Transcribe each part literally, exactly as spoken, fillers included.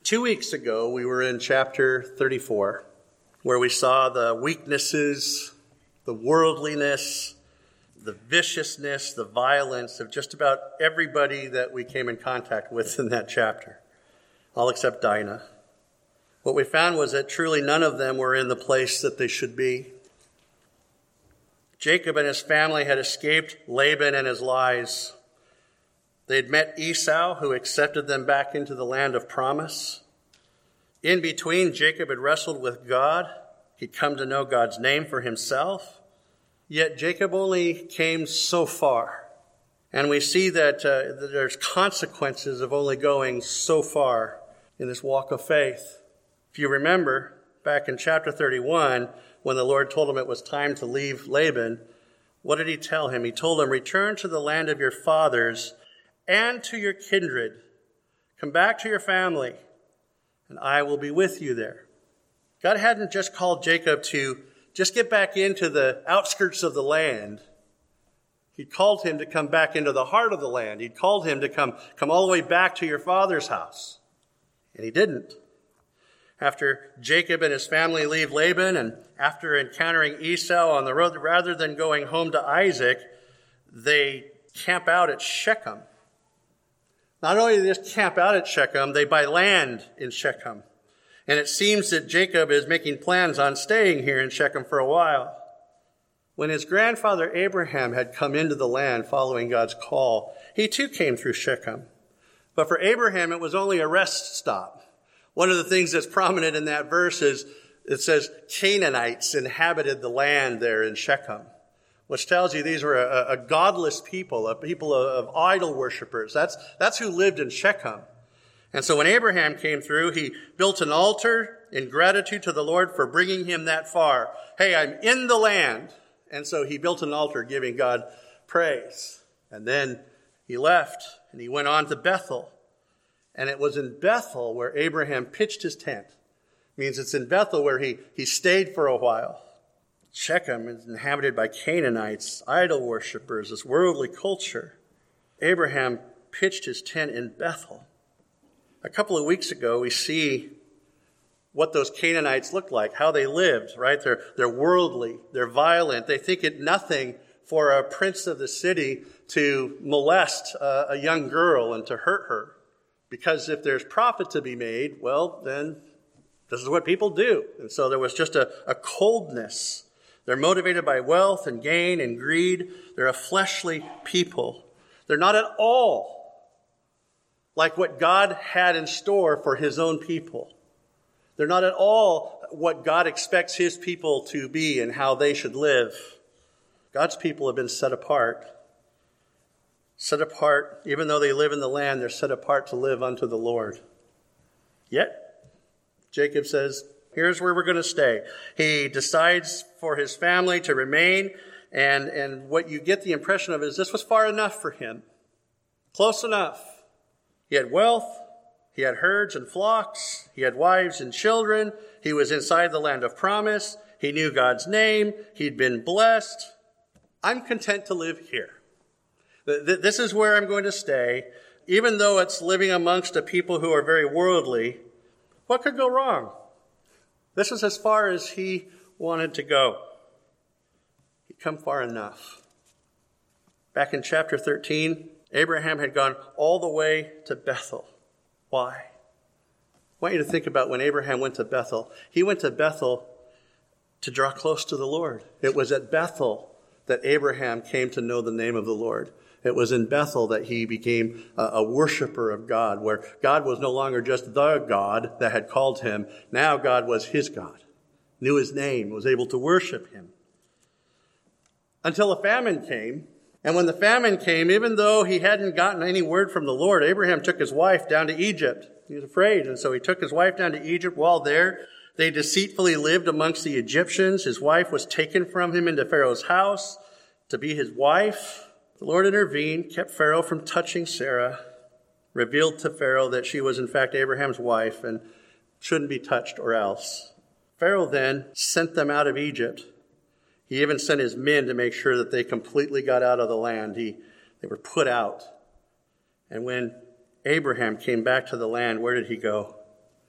Two weeks ago, we were in chapter thirty-four, where we saw the weaknesses, the worldliness, the viciousness, the violence of just about everybody that we came in contact with in that chapter, all except Dinah. What we found was that truly none of them were in the place that they should be. Jacob and his family had escaped Laban and his lies. They had met Esau, who accepted them back into the land of promise. In between, Jacob had wrestled with God. He'd come to know God's name for himself. Yet Jacob only came so far. And we see that, uh, that there's consequences of only going so far in this walk of faith. If you remember, back in chapter thirty-one, when the Lord told him it was time to leave Laban, what did he tell him? He told him, return to the land of your fathers and to your kindred. Come back to your family, and I will be with you there. God hadn't just called Jacob to just get back into the outskirts of the land. He called him to come back into the heart of the land. He called him to come, come all the way back to your father's house. And he didn't. After Jacob and his family leave Laban, and after encountering Esau on the road, rather than going home to Isaac, they camp out at Shechem. Not only do they just camp out at Shechem, they buy land in Shechem. And it seems that Jacob is making plans on staying here in Shechem for a while. When his grandfather Abraham had come into the land following God's call, he too came through Shechem. But for Abraham, it was only a rest stop. One of the things that's prominent in that verse is it says Canaanites inhabited the land there in Shechem, which tells you these were a, a godless people, a people of, of idol worshipers. That's, that's who lived in Shechem. And so when Abraham came through, he built an altar in gratitude to the Lord for bringing him that far. Hey, I'm in the land. And so he built an altar giving God praise. And then he left and he went on to Bethel. And it was in Bethel where Abraham pitched his tent. It means it's in Bethel where he, he stayed for a while. Shechem is inhabited by Canaanites, idol worshipers, this worldly culture. Abraham pitched his tent in Bethel. A couple of weeks ago, we see what those Canaanites looked like, how they lived, right? They're, they're worldly, they're violent. They think it nothing for a prince of the city to molest a, a young girl and to hurt her. Because if there's profit to be made, well, then this is what people do. And so there was just a, a coldness. They're motivated by wealth and gain and greed. They're a fleshly people. They're not at all like what God had in store for his own people. They're not at all what God expects his people to be and how they should live. God's people have been set apart. Set apart, even though they live in the land, they're set apart to live unto the Lord. Yet, Jacob says, here's where we're going to stay. He decides for his family to remain, and, and what you get the impression of is this was far enough for him. Close enough. He had wealth, he had herds and flocks, he had wives and children, he was inside the land of promise, he knew God's name, he'd been blessed. I'm content to live here. This is where I'm going to stay, even though it's living amongst a people who are very worldly. What could go wrong? This is as far as he wanted to go. He'd come far enough. Back in chapter thirteen, Abraham had gone all the way to Bethel. Why? I want you to think about when Abraham went to Bethel. He went to Bethel to draw close to the Lord. It was at Bethel that Abraham came to know the name of the Lord. It was in Bethel that he became a, a worshiper of God, where God was no longer just the God that had called him. Now God was his God, knew his name, was able to worship him. Until a famine came. And when the famine came, even though he hadn't gotten any word from the Lord, Abraham took his wife down to Egypt. He was afraid. And so he took his wife down to Egypt. While there, they deceitfully lived amongst the Egyptians. His wife was taken from him into Pharaoh's house to be his wife. The Lord intervened, kept Pharaoh from touching Sarah, revealed to Pharaoh that she was in fact Abraham's wife and shouldn't be touched or else. Pharaoh then sent them out of Egypt. He even sent his men to make sure that they completely got out of the land. He, they were put out. And when Abraham came back to the land, where did he go?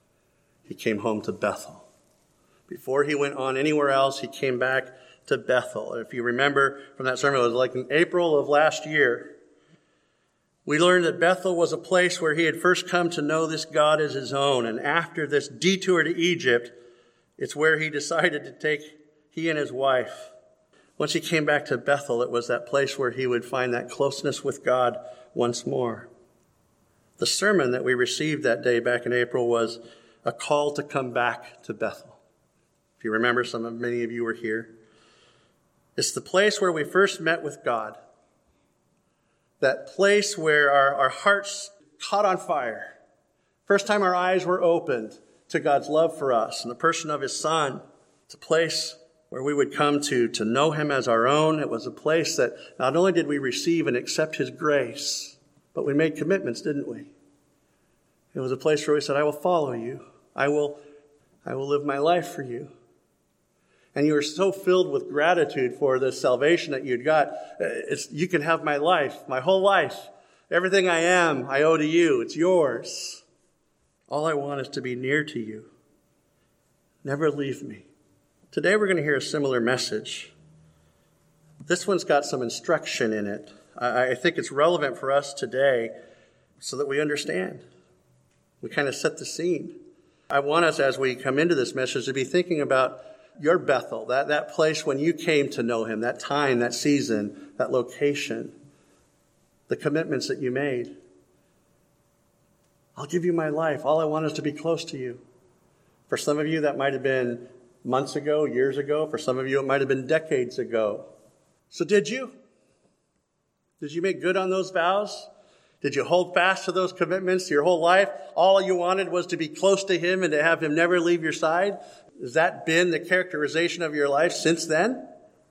he came home to Bethel. Before he went on anywhere else, he came back to Bethel. If you remember from that sermon, it was like in April of last year. We learned that Bethel was a place where he had first come to know this God as his own. And after this detour to Egypt, it's where he decided to take he and his wife. Once he came back to Bethel, it was that place where he would find that closeness with God once more. The sermon that we received that day back in April was a call to come back to Bethel. If you remember, some of many of you were here. It's the place where we first met with God. That place where our, our hearts caught on fire. First time our eyes were opened to God's love for us and the person of his Son. It's a place where we would come to, to know him as our own. It was a place that not only did we receive and accept his grace, but we made commitments, didn't we? It was a place where we said, I will follow you. I will, I will live my life for you. And you were so filled with gratitude for the salvation that you'd got. It's, you can have my life, my whole life. Everything I am, I owe to you. It's yours. All I want is to be near to you. Never leave me. Today we're going to hear a similar message. This one's got some instruction in it. I, I think it's relevant for us today so that we understand. We kind of set the scene. I want us, as we come into this message, to be thinking about your Bethel, that, that place when you came to know him, that time, that season, that location, the commitments that you made. I'll give you my life. All I want is to be close to you. For some of you, that might have been months ago, years ago. For some of you, it might have been decades ago. So did you? Did you make good on those vows? Did you hold fast to those commitments your whole life? All you wanted was to be close to him and to have him never leave your side? Has that been the characterization of your life since then?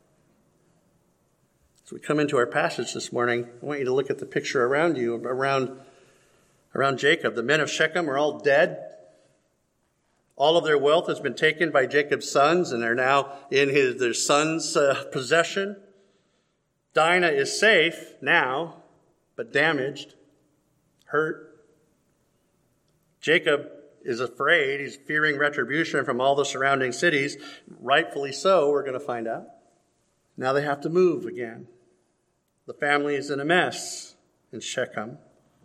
As we come into our passage this morning, I want you to look at the picture around you, around, around Jacob. The men of Shechem are all dead. All of their wealth has been taken by Jacob's sons, and they're now in his their sons' uh, possession. Dinah is safe now, but damaged, hurt. Jacob is afraid. He's fearing retribution from all the surrounding cities. Rightfully so, we're going to find out. Now they have to move again. The family is in a mess in Shechem.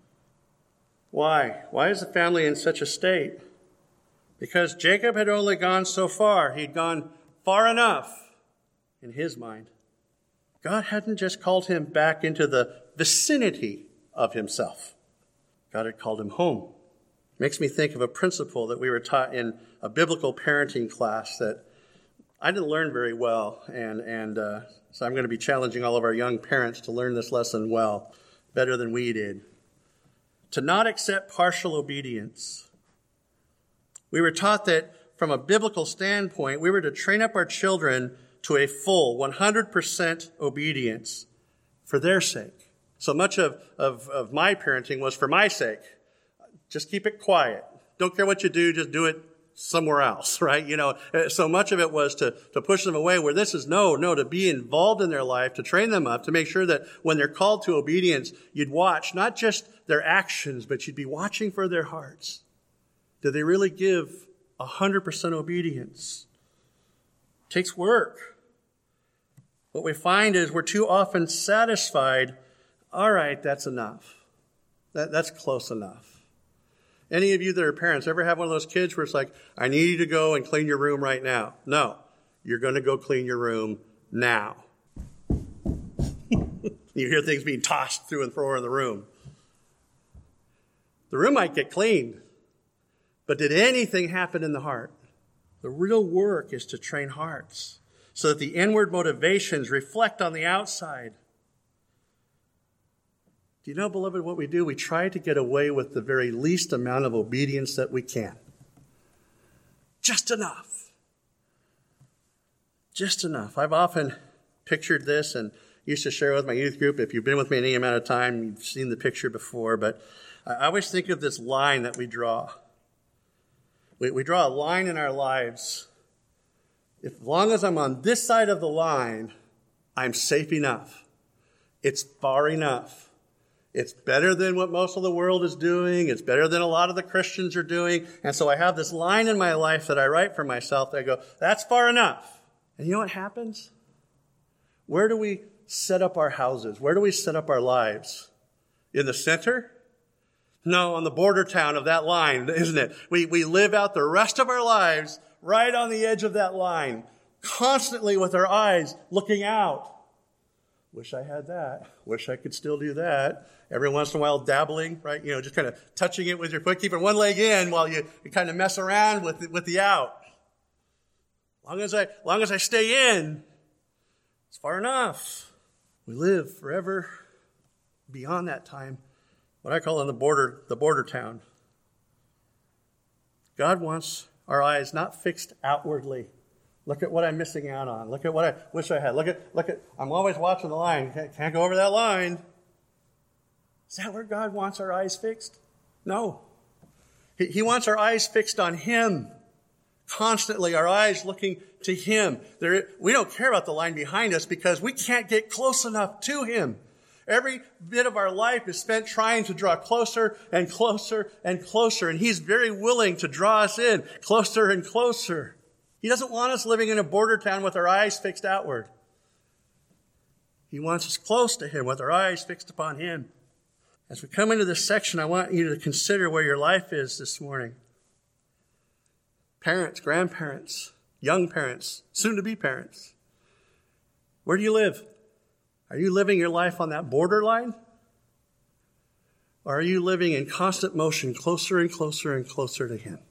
Why? Why is the family in such a state? Because Jacob had only gone so far. He'd gone far enough in his mind. God hadn't just called him back into the vicinity of himself. God had called him home. Makes me think of a principle that we were taught in a biblical parenting class that I didn't learn very well. And, and uh, so I'm going to be challenging all of our young parents to learn this lesson well, better than we did. To not accept partial obedience. We were taught that from a biblical standpoint, we were to train up our children to a full one hundred percent obedience for their sake. So much of, of, of my parenting was for my sake. Just keep it quiet. Don't care what you do, just do it somewhere else, right? You know, so much of it was to, to push them away, where this is no, no, to be involved in their life, to train them up, to make sure that when they're called to obedience, you'd watch not just their actions, but you'd be watching for their hearts. Do they really give one hundred percent obedience? It takes work. What we find is we're too often satisfied. All right, that's enough. That, that's close enough. Any of you that are parents ever have one of those kids where it's like, I need you to go and clean your room right now? No, you're going to go clean your room now. You hear things being tossed through and fro in the room. The room might get cleaned, but did anything happen in the heart? The real work is to train hearts so that the inward motivations reflect on the outside. Do you know, beloved, what we do? We try to get away with the very least amount of obedience that we can. Just enough. Just enough. I've often pictured this and used to share with my youth group. If you've been with me any amount of time, you've seen the picture before. But I always think of this line that we draw. We, we draw a line in our lives. If, as long as I'm on this side of the line, I'm safe enough. It's far enough. It's better than what most of the world is doing. It's better than a lot of the Christians are doing. And so I have this line in my life that I write for myself that I go, that's far enough. And you know what happens? Where do we set up our houses? Where do we set up our lives? In the center? No, on the border town of that line, isn't it? We, we live out the rest of our lives right on the edge of that line, constantly with our eyes looking out. Wish I had that. Wish I could still do that. Every once in a while dabbling, right? You know, just kind of touching it with your foot, keeping one leg in while you, you kind of mess around with the, with the out. Long as I, long as I stay in, it's far enough. We live forever beyond that time. What I call in the border, the border town. God wants our eyes not fixed outwardly. Look at what I'm missing out on. Look at what I wish I had. Look at, look at, I'm always watching the line. Can't, can't go over that line. Is that where God wants our eyes fixed? No. He, he wants our eyes fixed on Him. Constantly, our eyes looking to Him. There, we don't care about the line behind us because we can't get close enough to Him. Every bit of our life is spent trying to draw closer and closer and closer. And He's very willing to draw us in closer and closer. He doesn't want us living in a border town with our eyes fixed outward. He wants us close to Him with our eyes fixed upon Him. As we come into this section, I want you to consider where your life is this morning. Parents, grandparents, young parents, soon-to-be parents. Where do you live? Are you living your life on that borderline? Or are you living in constant motion, closer and closer and closer to Him?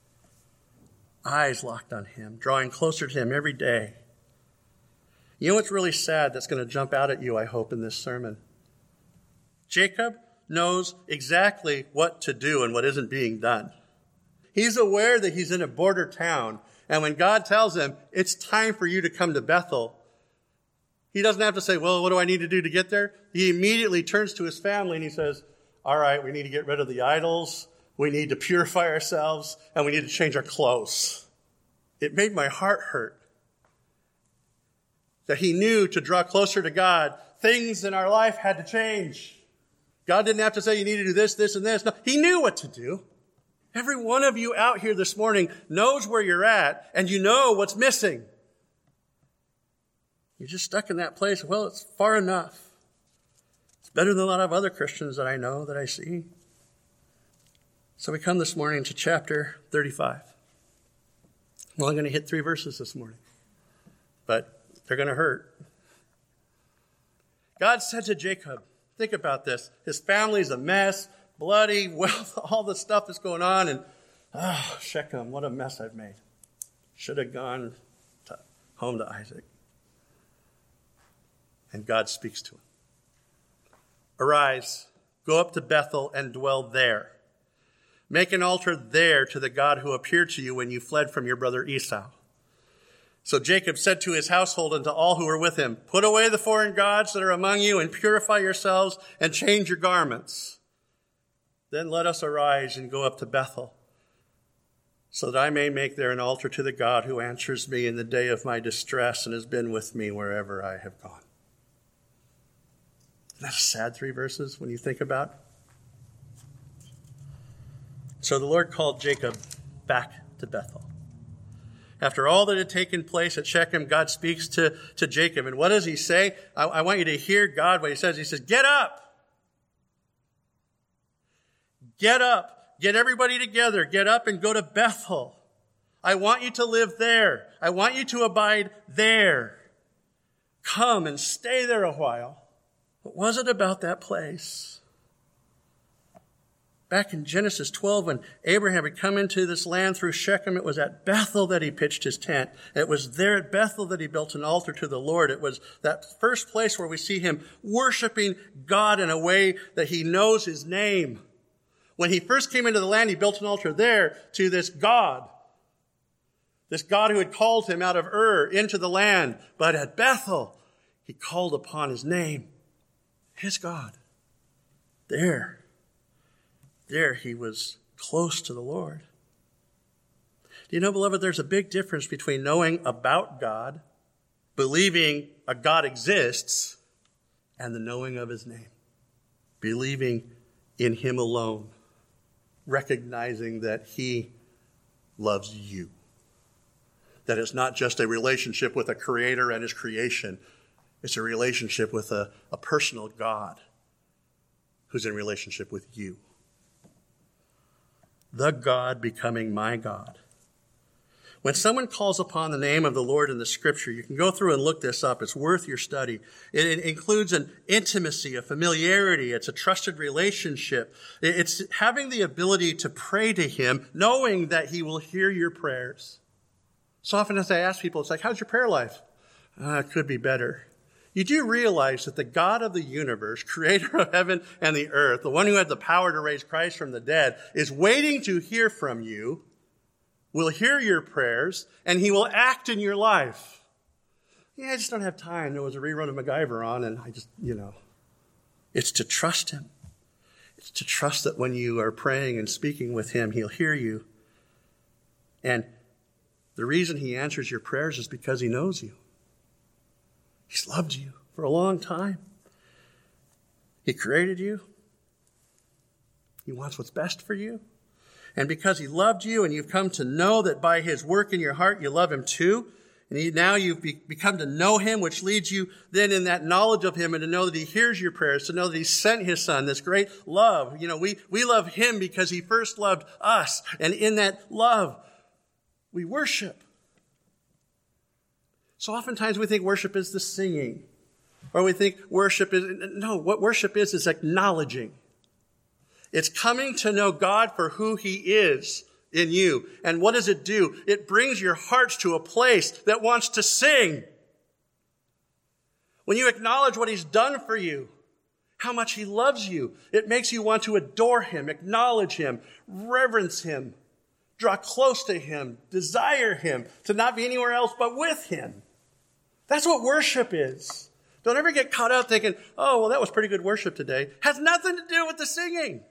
Eyes locked on Him, drawing closer to Him every day. You know what's really sad that's going to jump out at you, I hope, in this sermon? Jacob knows exactly what to do and what isn't being done. He's aware that he's in a border town, and when God tells him, it's time for you to come to Bethel, he doesn't have to say, well, what do I need to do to get there? He immediately turns to his family and he says, all right, we need to get rid of the idols. We need to purify ourselves, and we need to change our clothes. It made my heart hurt that he knew to draw closer to God, things in our life had to change. God didn't have to say you need to do this, this, and this. No, He knew what to do. Every one of you out here this morning knows where you're at, and you know what's missing. You're just stuck in that place. Well, it's far enough. It's better than a lot of other Christians that I know, that I see. So we come this morning to chapter thirty-five. Well, I'm going to hit three verses this morning, but they're going to hurt. God said to Jacob, think about this. His family's a mess, bloody, wealth, all the stuff that's going on. And, oh, Shechem, what a mess I've made. Should have gone to, home to Isaac. And God speaks to him. Arise, go up to Bethel and dwell there. Make an altar there to the God who appeared to you when you fled from your brother Esau. So Jacob said to his household and to all who were with him, put away the foreign gods that are among you and purify yourselves and change your garments. Then let us arise and go up to Bethel, so that I may make there an altar to the God who answers me in the day of my distress and has been with me wherever I have gone. Isn't that a sad three verses when you think about it? So the Lord called Jacob back to Bethel. After all that had taken place at Shechem, God speaks to, to Jacob. And what does he say? I, I want you to hear God, what he says. He says, get up. Get up. Get everybody together. Get up and go to Bethel. I want you to live there. I want you to abide there. Come and stay there a while. What was it about that place? Back in Genesis twelve, when Abraham had come into this land through Shechem, it was at Bethel that he pitched his tent. It was there at Bethel that he built an altar to the Lord. It was that first place where we see him worshiping God in a way that he knows his name. When he first came into the land, he built an altar there to this God. This God who had called him out of Ur into the land. But at Bethel, he called upon his name. His God. There. There he was close to the Lord. Do you know, beloved, there's a big difference between knowing about God, believing a God exists, and the knowing of his name. believing in him alone, recognizing that he loves you. That it's not just a relationship with a creator and his creation. It's a relationship with a, a personal God who's in relationship with you. The God becoming my God. When someone calls upon the name of the Lord in the scripture, you can go through and look this up. It's worth your study. It, it includes an intimacy, a familiarity. It's a trusted relationship. It's having the ability to pray to him, knowing that he will hear your prayers. So often as I ask people, it's like, how's your prayer life? Uh, it could be better. You do realize that the God of the universe, creator of heaven and the earth, the one who had the power to raise Christ from the dead, is waiting to hear from you, will hear your prayers, and he will act in your life. Yeah, I just don't have time. There was a rerun of MacGyver on, and I just, you know. It's to trust him. It's to trust that when you are praying and speaking with him, he'll hear you. And the reason he answers your prayers is because he knows you. He's loved you for a long time. He created you. He wants what's best for you. And because he loved you and you've come to know that by his work in your heart, you love him too. And he, now you've be, become to know him, which leads you then in that knowledge of him and to know that he hears your prayers, to know that he sent his son, this great love. You know, we, we love him because he first loved us. And in that love, we worship. So oftentimes we think worship is the singing. Or we think worship is, no, what worship is is acknowledging. It's coming to know God for who he is in you. And what does it do? It brings your hearts to a place that wants to sing. When you acknowledge what he's done for you, how much he loves you, it makes you want to adore him, acknowledge him, reverence him, draw close to him, desire him, to not be anywhere else but with him. That's what worship is. Don't ever get caught up thinking, oh, well, that was pretty good worship today. Has nothing to do with the singing.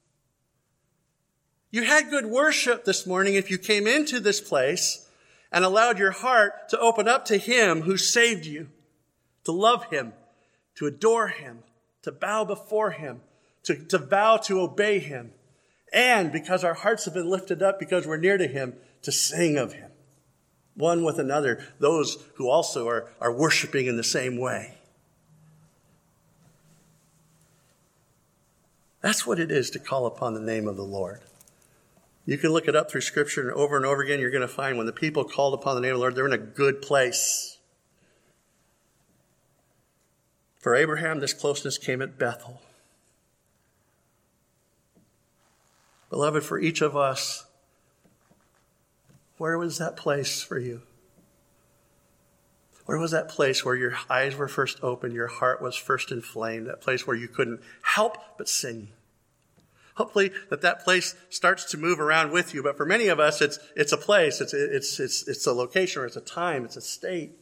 You had good worship this morning if you came into this place and allowed your heart to open up to him who saved you, to love him, to adore him, to bow before him, to, to vow to obey him. And because our hearts have been lifted up because we're near to him, to sing of him. One with another, those who also are, are worshiping in the same way. That's what it is to call upon the name of the Lord. You can look it up through Scripture, and over and over again, you're going to find when the people called upon the name of the Lord, they're in a good place. For Abraham, this closeness came at Bethel. Beloved, for each of us, where was that place for you? Where was that place where your eyes were first opened, your heart was first inflamed, that place where you couldn't help but sing? Hopefully that that place starts to move around with you. But for many of us, it's it's a place, it's it's it's it's a location, or it's a time, it's a state.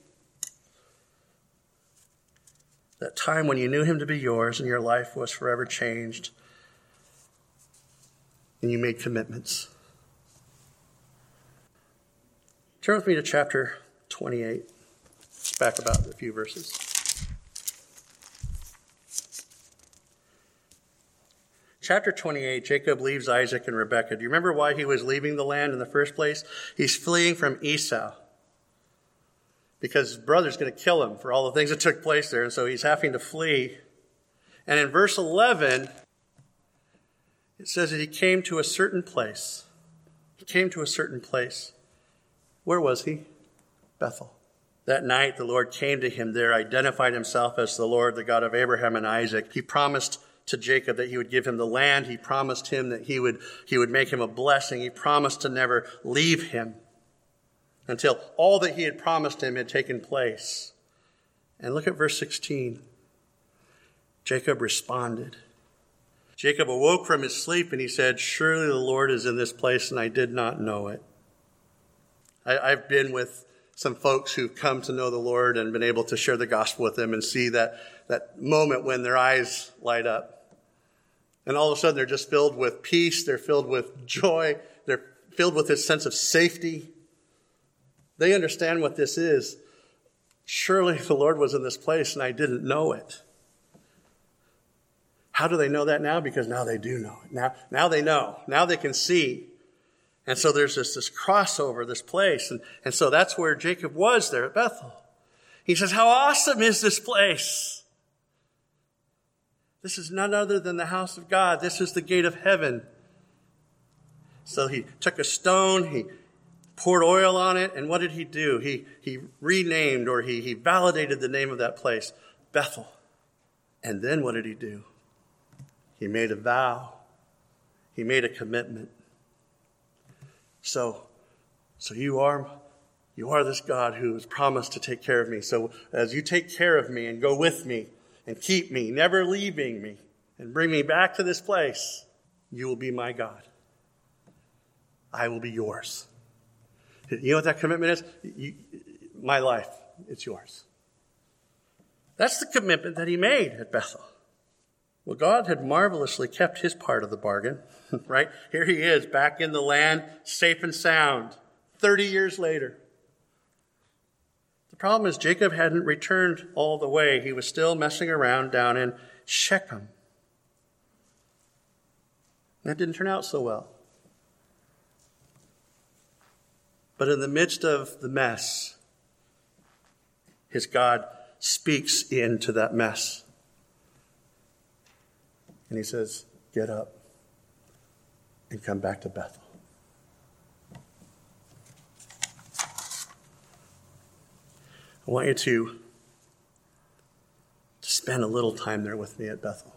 That time when you knew him to be yours and your life was forever changed. And you made commitments. Turn with me to chapter twenty-eight. It's back about a few verses. Chapter twenty-eight, Jacob leaves Isaac and Rebekah. Do you remember why he was leaving the land in the first place? He's fleeing from Esau. Because his brother's going to kill him for all the things that took place there. And so he's having to flee. And in verse eleven, it says that he came to a certain place. He came to a certain place. Where was he? Bethel. That night, the Lord came to him there, identified himself as the Lord, the God of Abraham and Isaac. He promised to Jacob that he would give him the land. He promised him that he would, he would make him a blessing. He promised to never leave him until all that he had promised him had taken place. And look at verse sixteen. Jacob responded. Jacob awoke from his sleep and he said, surely the Lord is in this place and I did not know it. I, I've been with some folks who've come to know the Lord and been able to share the gospel with them and see that, that moment when their eyes light up. And all of a sudden they're just filled with peace. They're filled with joy. They're filled with this sense of safety. They understand what this is. Surely the Lord was in this place and I didn't know it. How do they know that now? Because now they do know it. Now, now they know. Now they can see. And so there's this, this crossover, this place. And, and so that's where Jacob was there at Bethel. He says, how awesome is this place? This is none other than the house of God. This is the gate of heaven. So he took a stone, he poured oil on it, and what did he do? He, he renamed or he, he validated the name of that place, Bethel. And then what did he do? He made a vow. He made a commitment. So, so you are, you are this God who has promised to take care of me. So as you take care of me and go with me and keep me, never leaving me, and bring me back to this place, you will be my God. I will be yours. You know what that commitment is? You, my life, it's yours. That's the commitment that he made at Bethel. Well, God had marvelously kept his part of the bargain, right? Here he is back in the land, safe and sound, thirty years later. The problem is Jacob hadn't returned all the way. He was still messing around down in Shechem. That didn't turn out so well. But in the midst of the mess, his God speaks into that mess. And he says, get up and come back to Bethel. I want you to, to spend a little time there with me at Bethel.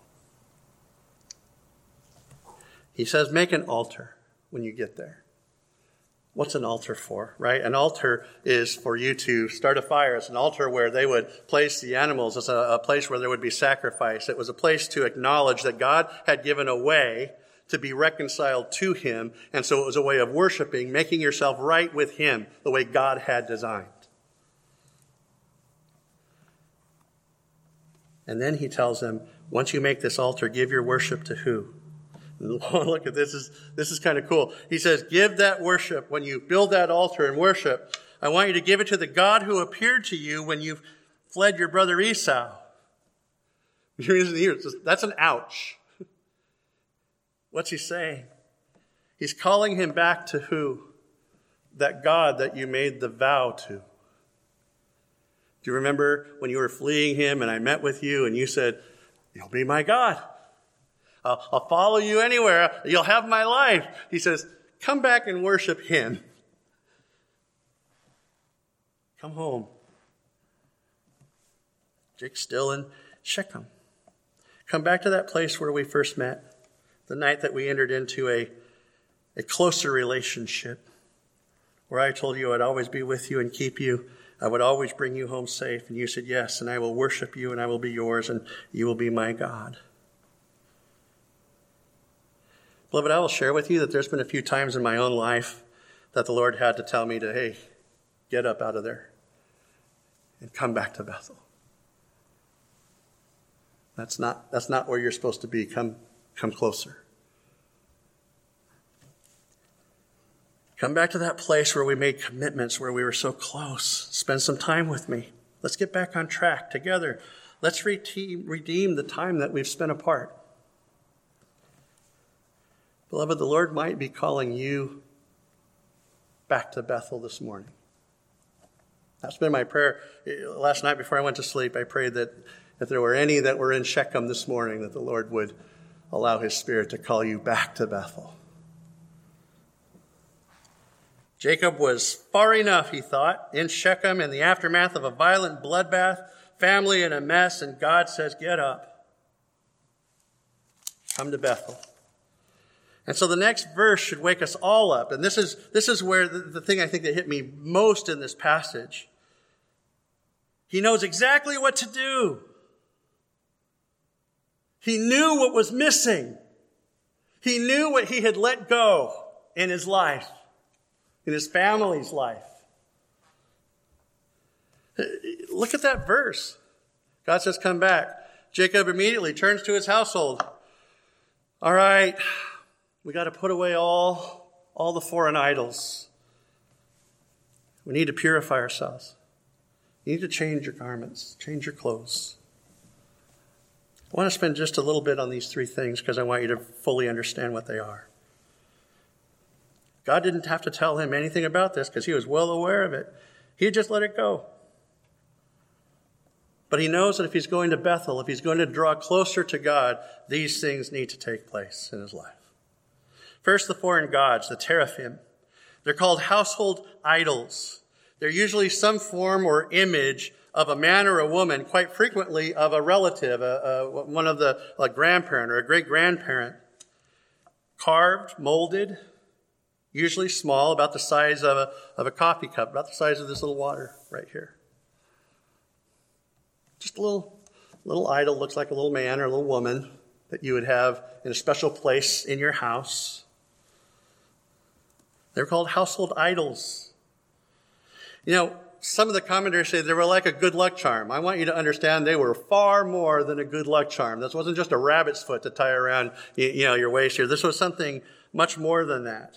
He says, make an altar when you get there. What's an altar for, right? An altar is for you to start a fire. It's an altar where they would place the animals. It's a, a place where there would be sacrifice. It was a place to acknowledge that God had given a way to be reconciled to him. And so it was a way of worshiping, making yourself right with him the way God had designed. And then he tells them, once you make this altar, give your worship to who? Look at this. This is, this is kind of cool. He says, give that worship when you build that altar and worship. I want you to give it to the God who appeared to you when you fled your brother Esau. That's an ouch. What's he saying? He's calling him back to who? That God that you made the vow to. Do you remember when you were fleeing him and I met with you and you said, you'll be my God. I'll, I'll follow you anywhere. You'll have my life. He says, come back and worship him. Come home. Jake's still in Shechem. Come back to that place where we first met. The night that we entered into a, a closer relationship. Where I told you I'd always be with you and keep you. I would always bring you home safe. And you said yes. And I will worship you and I will be yours. And you will be my God. Beloved, I will share with you that there's been a few times in my own life that the Lord had to tell me to, hey, get up out of there and come back to Bethel. That's not, that's not where you're supposed to be. Come, come closer. Come back to that place where we made commitments, where we were so close. Spend some time with me. Let's get back on track together. Let's redeem, redeem the time that we've spent apart. Beloved, the Lord might be calling you back to Bethel this morning. That's been my prayer. Last night before I went to sleep, I prayed that if there were any that were in Shechem this morning, that the Lord would allow his Spirit to call you back to Bethel. Jacob was far enough, he thought, in Shechem in the aftermath of a violent bloodbath, family in a mess, and God says, get up. Come to Bethel. And so the next verse should wake us all up. And this is, this is where the, the thing I think that hit me most in this passage. He knows exactly what to do. He knew what was missing. He knew what he had let go in his life, in his family's life. Look at that verse. God says, come back. Jacob immediately turns to his household. All right. We got to put away all, all the foreign idols. We need to purify ourselves. You need to change your garments, change your clothes. I want to spend just a little bit on these three things because I want you to fully understand what they are. God didn't have to tell him anything about this because he was well aware of it. He just let it go. But he knows that if he's going to Bethel, if he's going to draw closer to God, these things need to take place in his life. First, the foreign gods, the teraphim. They're called household idols. They're usually some form or image of a man or a woman, quite frequently of a relative, a, a, one of the a grandparent or a great-grandparent, carved, molded, usually small, about the size of a, of a coffee cup, about the size of this little water right here. Just a little, little idol, looks like a little man or a little woman that you would have in a special place in your house. They're called household idols. You know, some of the commentators say they were like a good luck charm. I want you to understand they were far more than a good luck charm. This wasn't just a rabbit's foot to tie around, you know, your waist here. This was something much more than that.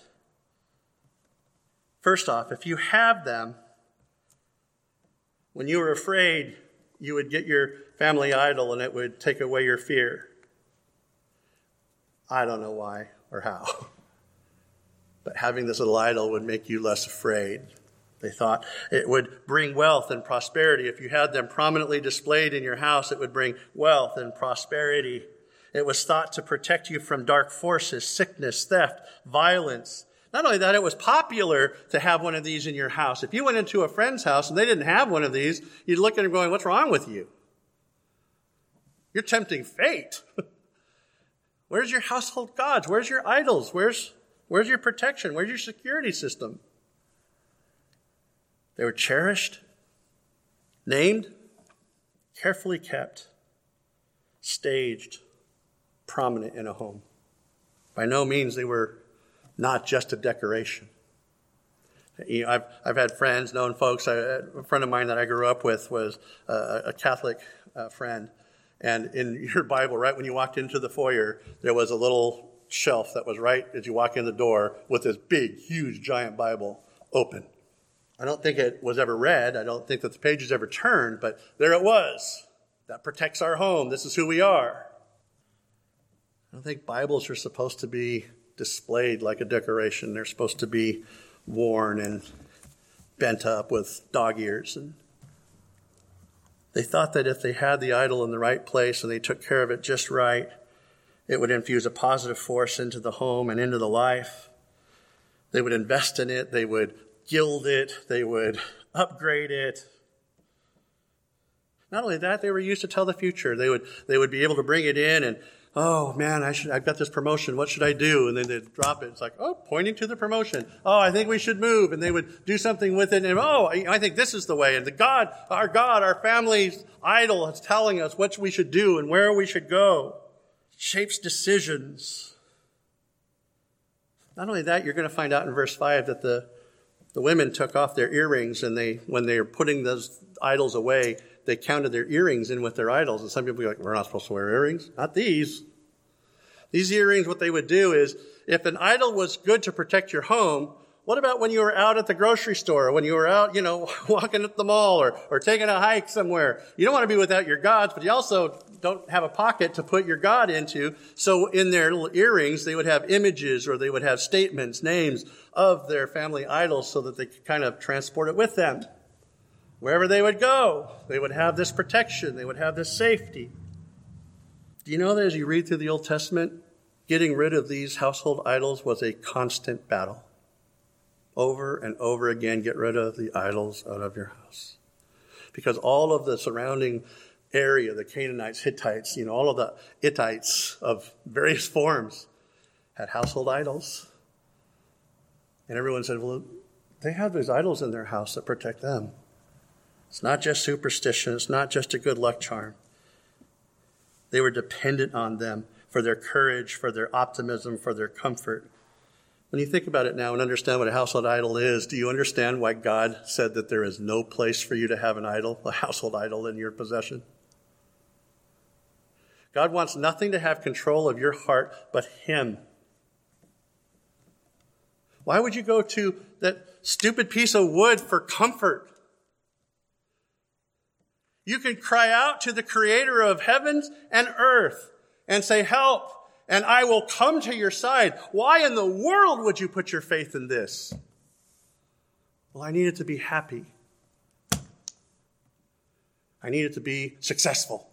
First off, if you have them, when you were afraid, you would get your family idol and it would take away your fear. I don't know why or how. But having this little idol would make you less afraid. They thought it would bring wealth and prosperity. If you had them prominently displayed in your house, it would bring wealth and prosperity. It was thought to protect you from dark forces, sickness, theft, violence. Not only that, it was popular to have one of these in your house. If you went into a friend's house and they didn't have one of these, you'd look at them going, what's wrong with you? You're tempting fate. Where's your household gods? Where's your idols? Where's, where's your protection? Where's your security system? They were cherished, named, carefully kept, staged, prominent in a home. By no means they were not just a decoration. You know, I've I've had friends, known folks. I, a friend of mine that I grew up with was a, a Catholic uh, friend, and in your Bible, right when you walked into the foyer, there was a little shelf that was right as you walk in the door with this big, huge, giant Bible open. I don't think it was ever read. I don't think that the pages ever turned, but there it was. That protects our home. This is who we are. I don't think Bibles are supposed to be displayed like a decoration. They're supposed to be worn and bent up with dog ears. And they thought that if they had the idol in the right place and they took care of it just right, it would infuse a positive force into the home and into the life. They would invest in it. They would gild it. They would upgrade it. Not only that, they were used to tell the future. They would they would be able to bring it in and, oh, man, I should, I've got this promotion. What should I do? And then they'd drop it. It's like, oh, pointing to the promotion. Oh, I think we should move. And they would do something with it. And, oh, I think this is the way. And the God, our God, our family's idol is telling us what we should do and where we should go. It shapes decisions. Not only that, you're going to find out in verse five that the, the women took off their earrings, and they, when they were putting those idols away, they counted their earrings in with their idols. And some people are like, we're not supposed to wear earrings. Not these. These earrings, what they would do is, if an idol was good to protect your home, what about when you were out at the grocery store, or when you were out, you know, walking at the mall, or, or taking a hike somewhere? You don't want to be without your gods, but you also don't have a pocket to put your God into. So in their little earrings, they would have images, or they would have statements, names of their family idols, so that they could kind of transport it with them. Wherever they would go, they would have this protection. They would have this safety. Do you know that as you read through the Old Testament, getting rid of these household idols was a constant battle? Over and over again, get rid of the idols out of your house. Because all of the surrounding area, the Canaanites, Hittites, you know, all of the Hittites of various forms had household idols. And everyone said, well, they have these idols in their house that protect them. It's not just superstition. It's not just a good luck charm. They were dependent on them for their courage, for their optimism, for their comfort. When you think about it now and understand what a household idol is, do you understand why God said that there is no place for you to have an idol, a household idol in your possession? God wants nothing to have control of your heart but Him. Why would you go to that stupid piece of wood for comfort? You can cry out to the creator of heavens and earth and say, help, and I will come to your side. Why in the world would you put your faith in this? Well, I need it to be happy. I need it to be successful.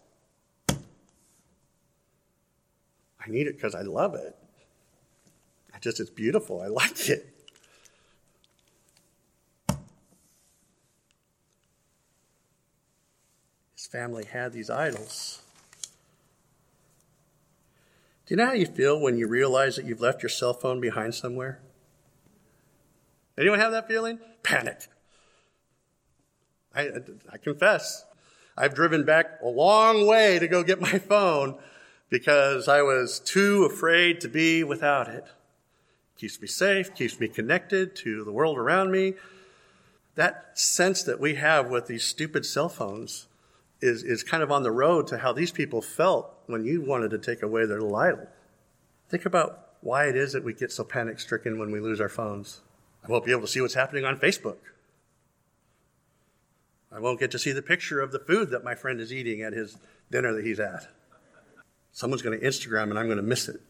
I need it because I love it. I just, it's beautiful. I like it. His family had these idols. Do you know how you feel when you realize that you've left your cell phone behind somewhere? Anyone have that feeling? Panic. I, I confess. I've driven back a long way to go get my phone because I was too afraid to be without it. Keeps me safe, keeps me connected to the world around me. That sense that we have with these stupid cell phones is, is kind of on the road to how these people felt when you wanted to take away their little idol. Think about why it is that we get so panic-stricken when we lose our phones. I won't be able to see what's happening on Facebook. I won't get to see the picture of the food that my friend is eating at his dinner that he's at. Someone's going to Instagram and I'm going to miss it.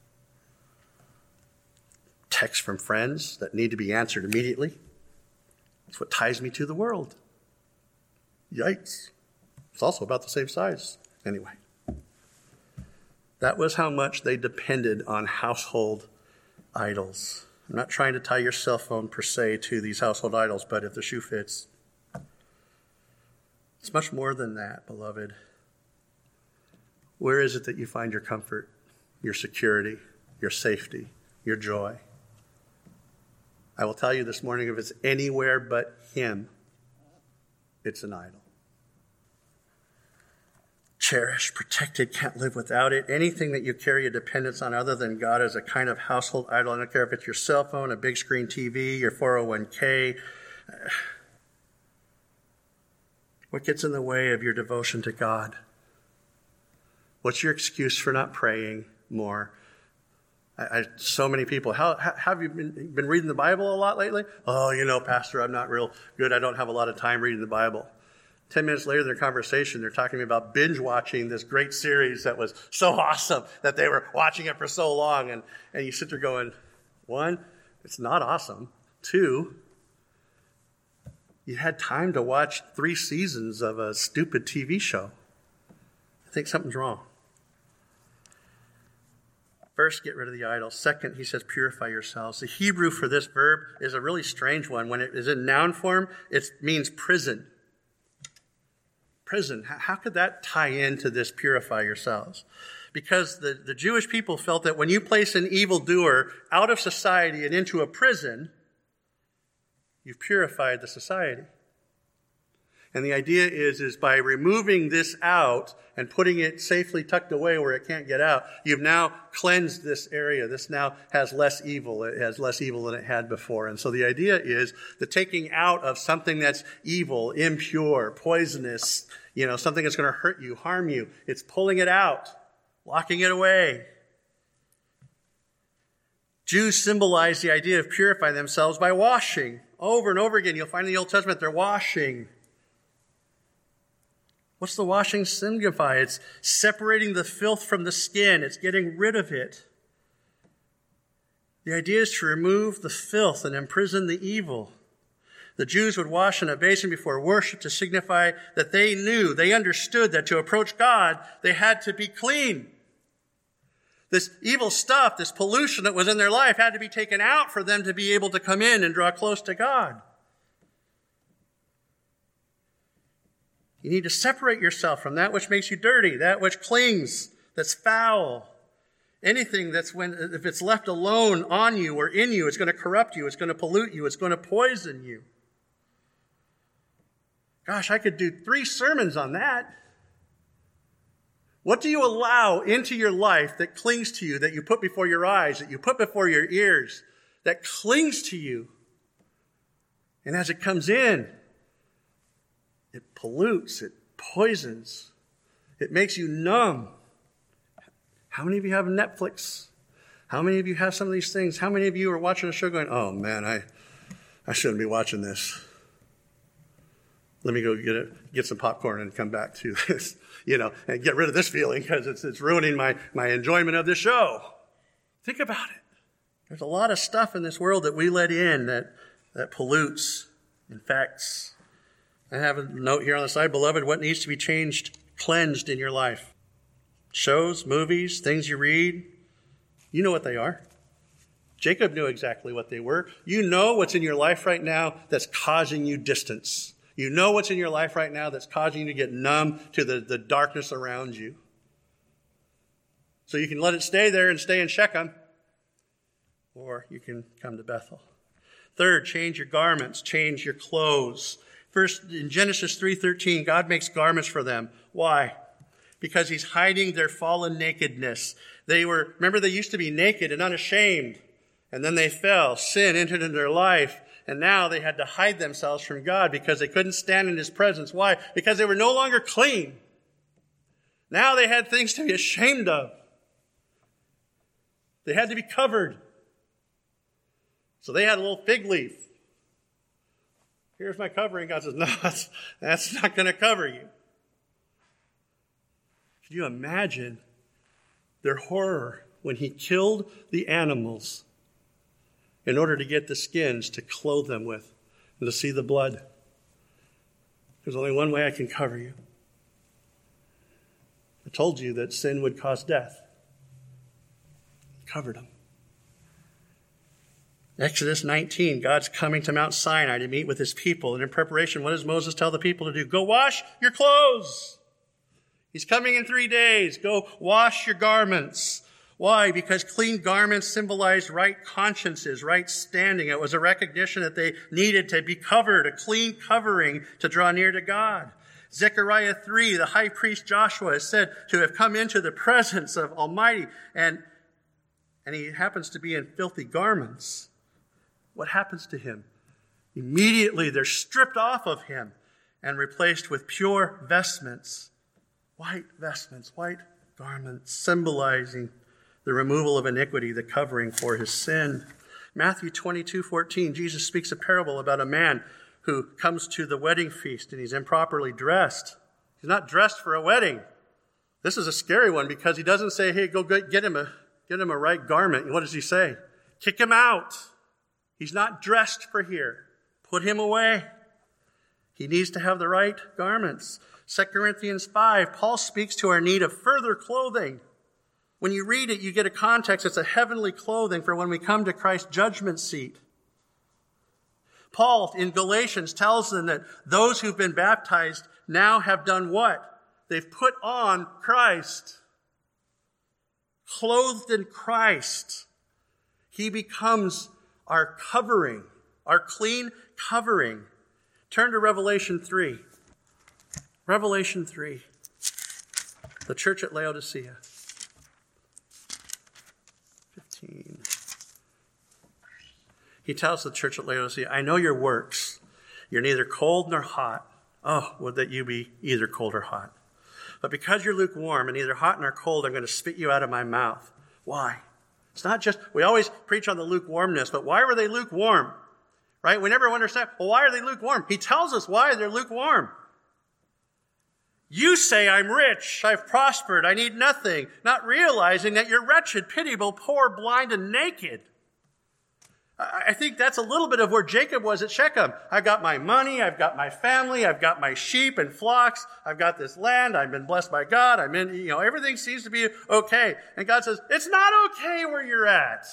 Texts from friends that need to be answered immediately. That's what ties me to the world. Yikes. It's also about the same size. Anyway. That was how much they depended on household idols. I'm not trying to tie your cell phone per se to these household idols, but if the shoe fits. It's much more than that, beloved. Where is it that you find your comfort, your security, your safety, your joy? I will tell you this morning, if it's anywhere but him, it's an idol. Cherished, protected, can't live without it. Anything that you carry a dependence on other than God is a kind of household idol. I don't care if it's your cell phone, a big screen T V, your four oh one k. What gets in the way of your devotion to God? What's your excuse for not praying more? I, I, so many people, how, how have you been, been reading the Bible a lot lately? Oh, you know, Pastor, I'm not real good. I don't have a lot of time reading the Bible. Ten minutes later in their conversation, they're talking about binge watching this great series that was so awesome that they were watching it for so long. And, and you sit there going, one, it's not awesome. Two, you had time to watch three seasons of a stupid T V show. I think something's wrong. First, get rid of the idol. Second, he says, purify yourselves. The Hebrew for this verb is a really strange one. When it is in noun form, it means prison. Prison. How could that tie into this purify yourselves? Because the, the Jewish people felt that when you place an evildoer out of society and into a prison, you've purified the society. And the idea is, is by removing this out and putting it safely tucked away where it can't get out, you've now cleansed this area. This now has less evil. It has less evil than it had before. And so the idea is the taking out of something that's evil, impure, poisonous, you know, something that's going to hurt you, harm you. It's pulling it out, locking it away. Jews symbolize the idea of purifying themselves by washing. Over and over again, you'll find in the Old Testament they're washing. What's the washing signify? It's separating the filth from the skin. It's getting rid of it. The idea is to remove the filth and imprison the evil. The Jews would wash in a basin before worship to signify that they knew, they understood that to approach God, they had to be clean. This evil stuff, this pollution that was in their life had to be taken out for them to be able to come in and draw close to God. You need to separate yourself from that which makes you dirty, that which clings, that's foul. Anything that's when, if it's left alone on you or in you, it's going to corrupt you, it's going to pollute you, it's going to poison you. Gosh, I could do three sermons on that. What do you allow into your life that clings to you, that you put before your eyes, that you put before your ears, that clings to you? And as it comes in, it pollutes, it poisons, it makes you numb. How many of you have Netflix? How many of you have some of these things? How many of you are watching a show going, oh man, I, I shouldn't be watching this. Let me go get it, get some popcorn and come back to this, you know, and get rid of this feeling because it's, it's ruining my, my enjoyment of this show. Think about it. There's a lot of stuff in this world that we let in that, that pollutes, infects. I have a note here on the side, beloved, what needs to be changed, cleansed in your life? Shows, movies, things you read. You know what they are. Jacob knew exactly what they were. You know what's in your life right now that's causing you distance. You know what's in your life right now that's causing you to get numb to the, the darkness around you. So you can let it stay there and stay in Shechem, or you can come to Bethel. Third, change your garments, change your clothes. First, in Genesis three thirteen, God makes garments for them. Why? Because he's hiding their fallen nakedness. They were, remember, they used to be naked and unashamed, and then they fell. Sin entered into their life. And now they had to hide themselves from God because they couldn't stand in his presence. Why? Because they were no longer clean. Now they had things to be ashamed of. They had to be covered. So they had a little fig leaf. Here's my covering. God says, no, that's, that's not going to cover you. Can you imagine their horror when he killed the animals in order to get the skins to clothe them with and to see the blood? There's only one way I can cover you. I told you that sin would cause death. I covered them. Exodus nineteen, God's coming to Mount Sinai to meet with his people. And in preparation, what does Moses tell the people to do? Go wash your clothes. He's coming in three days. Go wash your garments. Why? Because clean garments symbolized right consciences, right standing. It was a recognition that they needed to be covered, a clean covering to draw near to God. Zechariah three, the high priest Joshua is said to have come into the presence of Almighty, and, and he happens to be in filthy garments. What happens to him? Immediately they're stripped off of him and replaced with pure vestments, white vestments, white garments, symbolizing the removal of iniquity, the covering for his sin. Matthew twenty-two fourteen, Jesus speaks a parable about a man who comes to the wedding feast and he's improperly dressed. He's not dressed for a wedding. This is a scary one because he doesn't say, hey, go get him a, get him a right garment. What does he say? Kick him out. He's not dressed for here. Put him away. He needs to have the right garments. Second Corinthians five, Paul speaks to our need of further clothing. When you read it, you get a context. It's a heavenly clothing for when we come to Christ's judgment seat. Paul in Galatians tells them that those who've been baptized now have done what? They've put on Christ. Clothed in Christ. He becomes our covering, our clean covering. Turn to Revelation three. Revelation three. The church at Laodicea. He tells the church at Laodicea, I know your works. You're neither cold nor hot. Oh, would that you be either cold or hot. But because you're lukewarm and neither hot nor cold, I'm going to spit you out of my mouth. Why? It's not just, we always preach on the lukewarmness, but why were they lukewarm? Right? We never understand, well, why are they lukewarm? He tells us why they're lukewarm. You say, I'm rich, I've prospered, I need nothing, not realizing that you're wretched, pitiable, poor, blind, and naked. I think that's a little bit of where Jacob was at Shechem. I've got my money, I've got my family, I've got my sheep and flocks, I've got this land, I've been blessed by God, I'm in, you know, everything seems to be okay. And God says, it's not okay where you're at.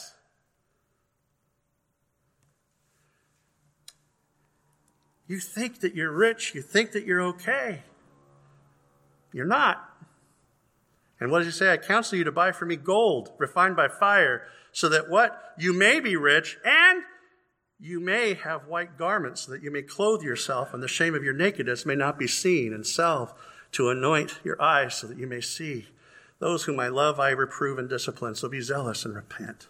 You think that you're rich, you think that you're okay. You're not. And what does he say? I counsel you to buy for me gold, refined by fire, so that what? You may be rich, and you may have white garments, so that you may clothe yourself, and the shame of your nakedness may not be seen, and salve to anoint your eyes, so that you may see. Those whom I love, I reprove and discipline, so be zealous and repent.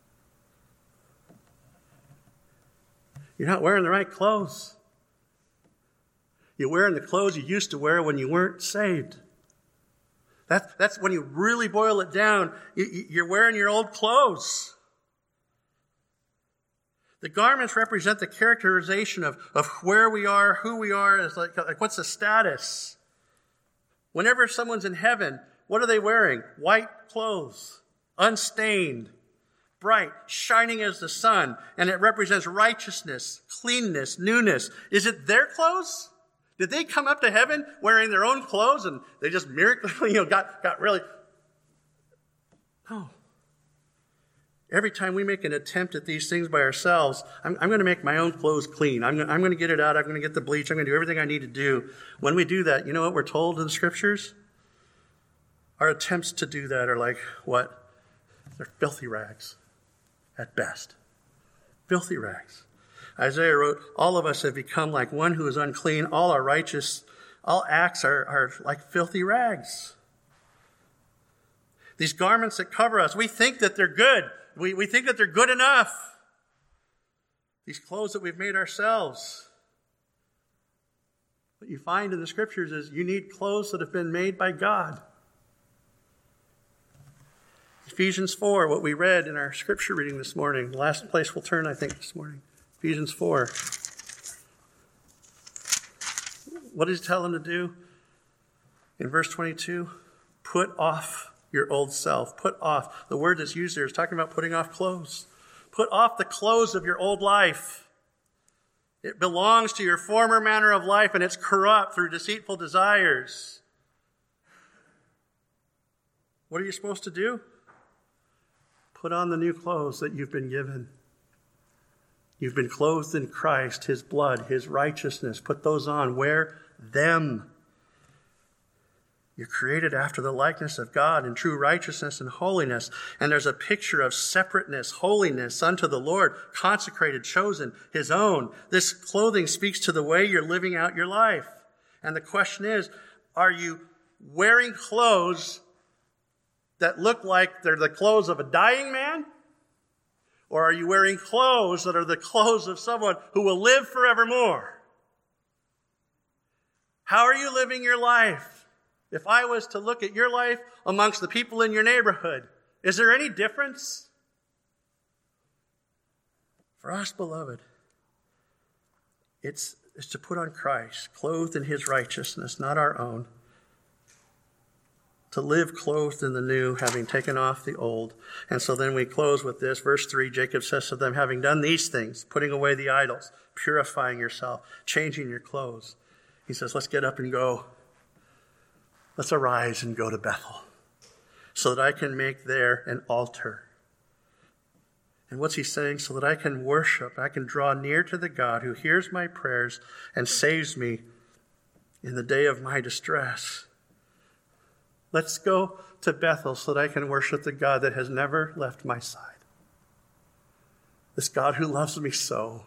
You're not wearing the right clothes. You're wearing the clothes you used to wear when you weren't saved. That's, that's when you really boil it down, you, you're wearing your old clothes. The garments represent the characterization of, of where we are, who we are, is like, like what's the status. Whenever someone's in heaven, what are they wearing? White clothes, unstained, bright, shining as the sun, and it represents righteousness, cleanness, newness. Is it their clothes? Did they come up to heaven wearing their own clothes and they just miraculously, you know, got, got really... No. Every time we make an attempt at these things by ourselves, I'm, I'm going to make my own clothes clean. I'm, I'm going to get it out. I'm going to get the bleach. I'm going to do everything I need to do. When we do that, you know what we're told in the scriptures? Our attempts to do that are like what? They're filthy rags at best. Filthy rags. Isaiah wrote, all of us have become like one who is unclean. All our righteous, all acts are, are like filthy rags. These garments that cover us, we think that they're good. We, we think that they're good enough. These clothes that we've made ourselves. What you find in the scriptures is you need clothes that have been made by God. Ephesians four, what we read in our scripture reading this morning. The last place we'll turn, I think, this morning. Ephesians four. What does he tell them to do? In verse twenty-two, put off your old self. Put off. The word that's used there is talking about putting off clothes. Put off the clothes of your old life. It belongs to your former manner of life, and it's corrupt through deceitful desires. What are you supposed to do? Put on the new clothes that you've been given. You've been clothed in Christ, his blood, his righteousness. Put those on. Wear them. You're created after the likeness of God in true righteousness and holiness. And there's a picture of separateness, holiness unto the Lord, consecrated, chosen, his own. This clothing speaks to the way you're living out your life. And the question is, are you wearing clothes that look like they're the clothes of a dying man? Or are you wearing clothes that are the clothes of someone who will live forevermore? How are you living your life? If I was to look at your life amongst the people in your neighborhood, is there any difference? For us, beloved, it's, it's to put on Christ, clothed in his righteousness, not our own. To live clothed in the new, having taken off the old. And so then we close with this. Verse three, Jacob says to them, having done these things, putting away the idols, purifying yourself, changing your clothes. He says, let's get up and go. Let's arise and go to Bethel so that I can make there an altar. And what's he saying? So that I can worship, I can draw near to the God who hears my prayers and saves me in the day of my distress. Let's go to Bethel so that I can worship the God that has never left my side. This God who loves me so.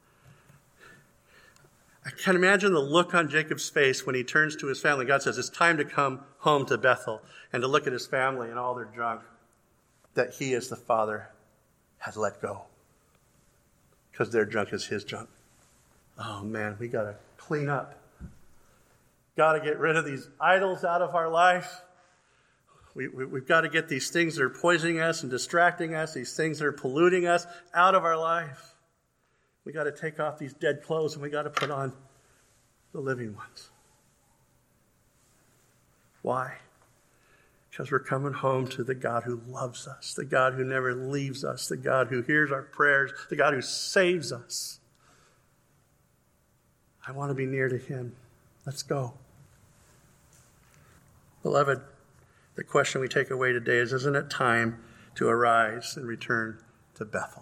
I can imagine the look on Jacob's face when he turns to his family. God says, it's time to come home to Bethel and to look at his family and all their junk that he as the father has let go. Because their junk is his junk. Oh man, we got to clean up. Got to get rid of these idols out of our life. We, we, we've got to get these things that are poisoning us and distracting us, these things that are polluting us out of our life. We got to take off these dead clothes and we got to put on the living ones. Why? Because we're coming home to the God who loves us, the God who never leaves us, the God who hears our prayers, the God who saves us. I want to be near to him. Let's go. Beloved, the question we take away today is, isn't it time to arise and return to Bethel?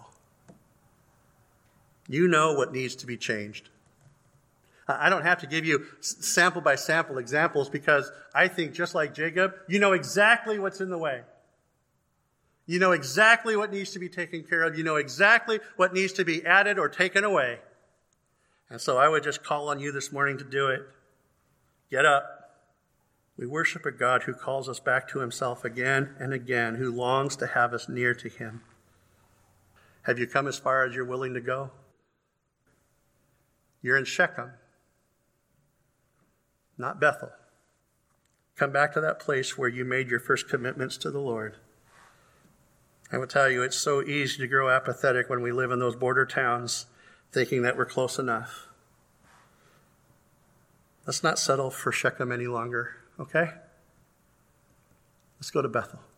You know what needs to be changed. I don't have to give you sample by sample examples because I think just like Jacob, you know exactly what's in the way. You know exactly what needs to be taken care of. You know exactly what needs to be added or taken away. And so I would just call on you this morning to do it. Get up. We worship a God who calls us back to himself again and again, who longs to have us near to him. Have you come as far as you're willing to go? You're in Shechem, not Bethel. Come back to that place where you made your first commitments to the Lord. I will tell you, it's so easy to grow apathetic when we live in those border towns, thinking that we're close enough. Let's not settle for Shechem any longer, okay? Let's go to Bethel.